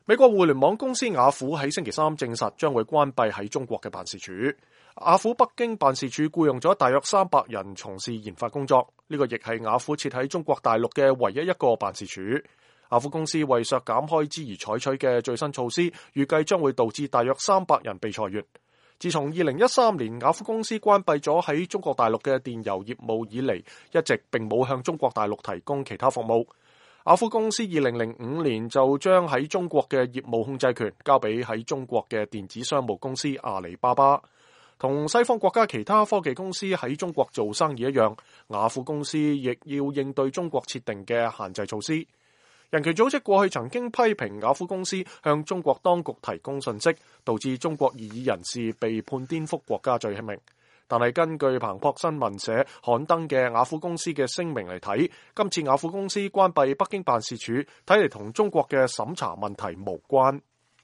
美國互聯網公司雅虎喺星期三證實將會關閉喺中國嘅辦事處。雅虎北京辦事處僱用咗大約300人從事研發工作，呢個亦係雅虎設喺中國大陸嘅唯一一個辦事處。雅虎公司為削減開支而採取嘅最新措施，預計將會導致大約300人被裁員。自從2013年雅虎公司關閉咗喺中國大陸嘅電郵業務以嚟，一直並冇向中國大陸提供其他服務。雅虎公司2005年就將喺中國嘅業務控制權交俾喺中國嘅電子商務公司阿里巴巴。同西方國家其他科技公司喺中國做生意一樣，雅虎公司亦要應對中國設定嘅限制措施。人權組織過去曾經批評雅虎公司向中國當局提供信息，導致中國異議人士被判顛覆國家罪名。但係根據彭博新聞社刊登嘅雅虎公司嘅聲明嚟睇，今次雅虎公司關閉北京辦事處，睇嚟同中國嘅審查問題無關。